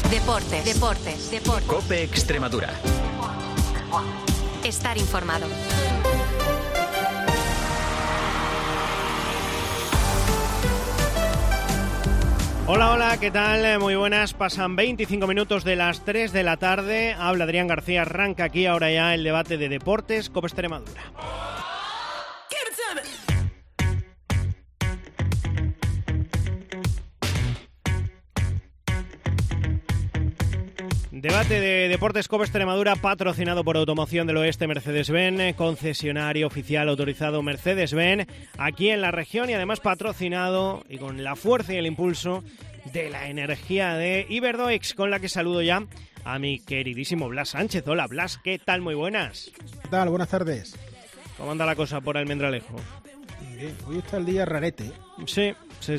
Deportes. COPE Extremadura. Estar informado. Hola, ¿qué tal? Muy buenas, pasan 25 minutos de las 3 de la tarde. Habla Adrián García, arranca aquí ahora ya el debate de deportes COPE Extremadura. Debate de Deportes COPE Extremadura, patrocinado por Automoción del Oeste Mercedes-Benz, concesionario oficial autorizado Mercedes-Benz, aquí en la región, y además patrocinado y con la fuerza y el impulso de la energía de Iberdoex, con la que saludo ya a mi queridísimo Blas Sánchez. Hola Blas, ¿qué tal? Muy buenas. ¿Qué tal? Buenas tardes. ¿Cómo anda la cosa por Almendralejo? Bien, hoy está el día rarete. Sí,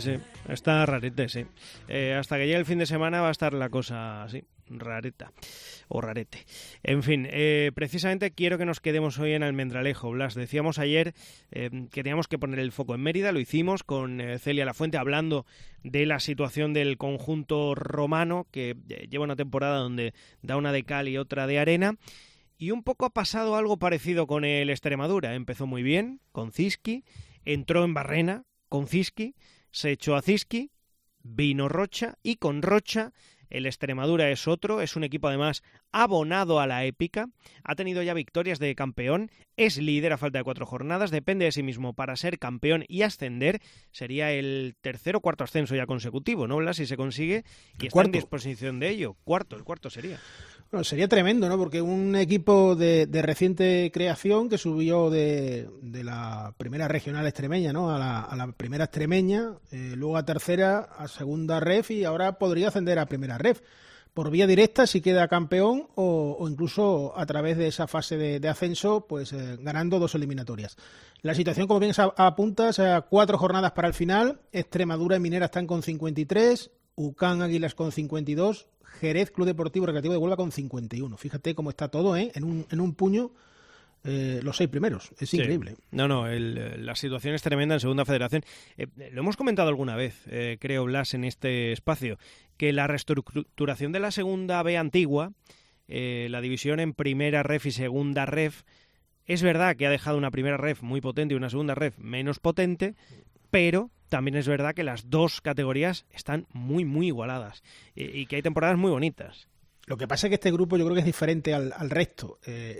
está rarete, sí. Hasta que llegue el fin de semana va a estar la cosa así, rareta o rarete. En fin, precisamente quiero que nos quedemos hoy en Almendralejo, Blas. Decíamos ayer que teníamos que poner el foco en Mérida, lo hicimos con Celia Lafuente hablando de la situación del conjunto romano, que lleva una temporada donde da una de cal y otra de arena. Y un poco ha pasado algo parecido con el Extremadura. Empezó muy bien con Ziski, entró en Barrena con Ziski, se echó a Ziski, vino Rocha, y con Rocha el Extremadura es otro, es un equipo además abonado a la épica, ha tenido ya victorias de campeón, es líder a falta de 4 jornadas, depende de sí mismo para ser campeón y ascender. Sería el tercer o cuarto ascenso ya consecutivo, ¿no, Blas? Si se consigue, y está en disposición de ello. El cuarto sería. Bueno, sería tremendo, ¿no? Porque un equipo de reciente creación que subió de la primera regional extremeña, ¿no? a la primera extremeña, luego a tercera, a segunda ref, y ahora podría ascender a primera ref por vía directa si queda campeón, o incluso a través de esa fase de ascenso, pues ganando 2 eliminatorias. La situación, como bien apuntas, 4 jornadas para el final. Extremadura y Minera están con 53, UCAN Águilas con 52, Jerez Club Deportivo Recreativo de Huelva con 51. Fíjate cómo está todo, en un puño, los 6 primeros. Es increíble. No, la situación es tremenda en Segunda Federación. Lo hemos comentado alguna vez, creo, Blas, en este espacio, que la reestructuración de la Segunda B antigua, la división en Primera Ref y Segunda Ref, es verdad que ha dejado una Primera Ref muy potente y una Segunda Ref menos potente, pero también es verdad que las dos categorías están muy, muy igualadas y que hay temporadas muy bonitas. Lo que pasa es que este grupo yo creo que es diferente al resto.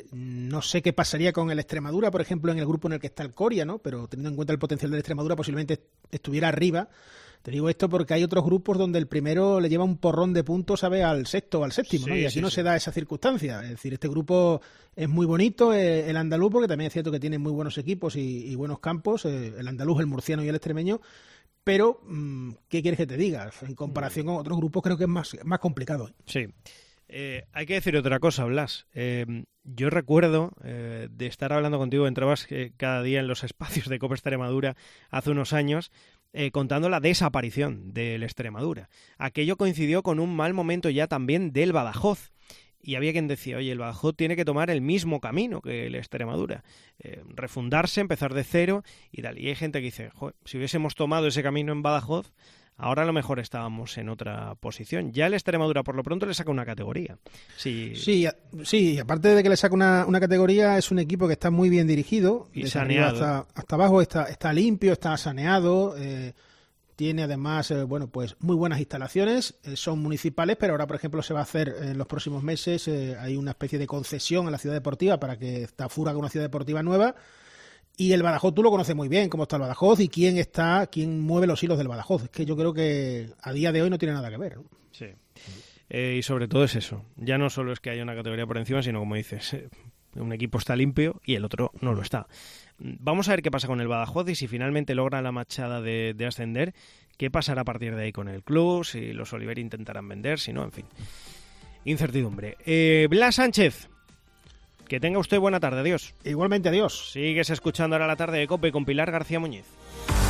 No sé qué pasaría con el Extremadura, por ejemplo, en el grupo en el que está el Coria, ¿no? Pero teniendo en cuenta el potencial del Extremadura, posiblemente estuviera arriba. Te digo esto porque hay otros grupos donde el primero le lleva un porrón de puntos, ¿sabes?, al sexto o al séptimo, ¿no? Y aquí no se da esa circunstancia. Es decir, este grupo es muy bonito, el andaluz, porque también es cierto que tiene muy buenos equipos y buenos campos, el andaluz, el murciano y el extremeño. Pero, ¿qué quieres que te diga? En comparación con otros grupos creo que es más complicado. Sí. Hay que decir otra cosa, Blas. Yo recuerdo de estar hablando contigo, entrabas cada día en los espacios de COPE Extremadura hace unos años, contando la desaparición del Extremadura. Aquello coincidió con un mal momento ya también del Badajoz. Y había quien decía, oye, el Badajoz tiene que tomar el mismo camino que el Extremadura, refundarse, empezar de cero y tal. Y hay gente que dice, joder, si hubiésemos tomado ese camino en Badajoz, ahora a lo mejor estábamos en otra posición. Ya el Extremadura por lo pronto le saca una categoría. Sí, aparte de que le saca una categoría, es un equipo que está muy bien dirigido. Y saneado. Hasta abajo está limpio, está saneado. Tiene además, pues muy buenas instalaciones, son municipales, pero ahora, por ejemplo, se va a hacer en los próximos meses, hay una especie de concesión a la ciudad deportiva para que Tafura haga una ciudad deportiva nueva. Y el Badajoz tú lo conoces muy bien, cómo está el Badajoz y quién mueve los hilos del Badajoz. Es que yo creo que a día de hoy no tiene nada que ver, ¿no? Sí. Y sobre todo es eso. Ya no solo es que haya una categoría por encima, sino, como dices, un equipo está limpio y el otro no lo está. Vamos a ver qué pasa con el Badajoz y si finalmente logra la machada de ascender, qué pasará a partir de ahí con el club, si los Oliver intentarán vender, si no, en fin. Incertidumbre. Blas Sánchez, que tenga usted buena tarde, adiós. Igualmente, adiós. Sigues escuchando ahora la tarde de COPE con Pilar García Muñiz.